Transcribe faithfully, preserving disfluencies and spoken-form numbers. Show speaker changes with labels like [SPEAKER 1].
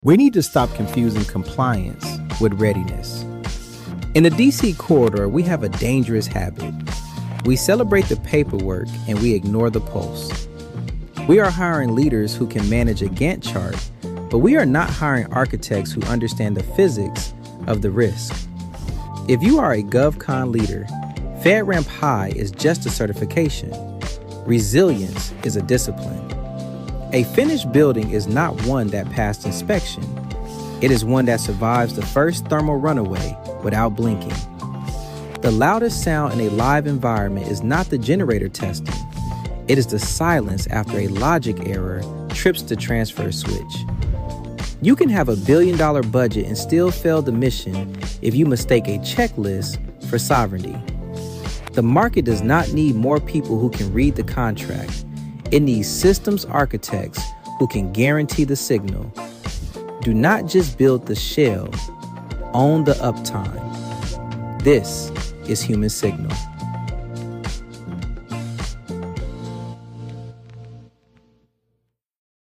[SPEAKER 1] We need to stop confusing compliance with readiness. In the D C corridor, we have a dangerous habit. We celebrate the paperwork and we ignore the pulse. We are hiring leaders who can manage a Gantt chart, but we are not hiring architects who understand the physics of the risk. If you are a GovCon leader, FedRAMP High is just a certification. Resilience is a discipline. A finished building is not one that passed inspection. It is one that survives the first thermal runaway without blinking. The loudest sound in a live environment is not the generator testing. It is the silence after a logic error trips the transfer switch. You can have a billion dollar budget and still fail the mission if you mistake a checklist for sovereignty. The market does not need more people who can read the contract. It needs systems architects who can guarantee the signal. Do not just build the shell, own the uptime. This is Human Signal.